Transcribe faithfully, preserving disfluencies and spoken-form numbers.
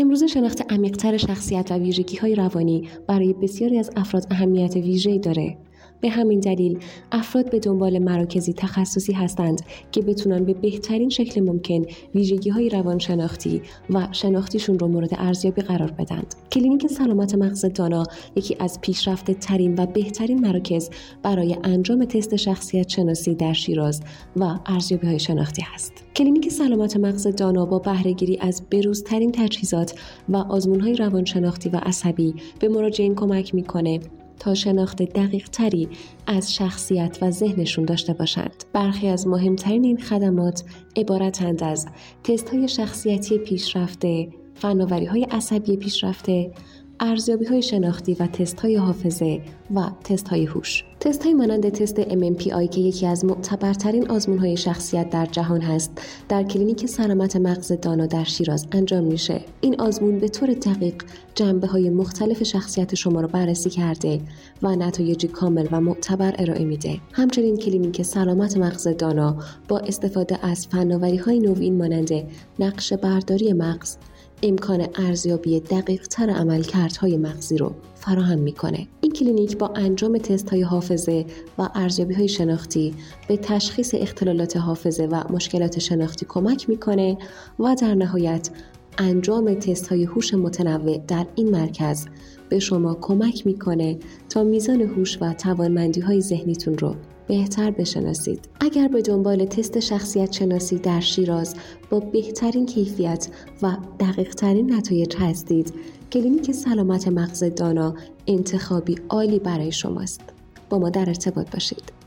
امروزه شناخت عمیق‌تر شخصیت و ویژگی‌های روانی برای بسیاری از افراد اهمیت ویژه‌ای داره. به همین دلیل افراد به دنبال مراکزی تخصصی هستند که بتونن به بهترین شکل ممکن ویژگی‌های روانشناختی و شناختیشون رو مورد ارزیابی قرار بدند. کلینیک سلامت مغز دانا یکی از پیشرفته‌ترین و بهترین مراکز برای انجام تست شخصیت شناسی در شیراز و ارزیابی‌های شناختی است. کلینیک سلامت مغز دانا با بهره‌گیری از بروزترین تجهیزات و آزمون‌های روانشناختی و عصبی به مراجعین کمک می‌کنه تا شناخت دقیق تری از شخصیت و ذهنشون داشته باشند. برخی از مهمترین این خدمات عبارتند از تست های شخصیتی پیشرفته، فناوری های عصبی پیشرفته، ارزیابی های شناختی و تست های حافظه و تست های هوش. تست های مانند تست ام ام پی آی که یکی از معتبرترین آزمون های شخصیت در جهان هست، در کلینیک سلامت مغز دانا در شیراز انجام میشه. این آزمون به طور دقیق جنبه های مختلف شخصیت شما رو بررسی کرده و نتایجی کامل و معتبر ارائه میده. همچنین کلینیک سلامت مغز دانا با استفاده از فناوری های نوین مانند نقشه برداری مغز امکان ارزیابی دقیق تر عملکردهای مغزی رو فراهم میکنه. این کلینیک با انجام تست های حافظه و ارزیابی های شناختی به تشخیص اختلالات حافظه و مشکلات شناختی کمک میکنه و در نهایت انجام تست های هوش متنوع در این مرکز به شما کمک میکنه تا میزان هوش و توانمندی های ذهنیتون رو بهتر بشناسید. اگر به دنبال تست شخصیت شناسی در شیراز با بهترین کیفیت و دقیق ترین نتایج هستید، کلینیک سلامت مغز دانا انتخابی عالی برای شماست. با ما در ارتباط باشید.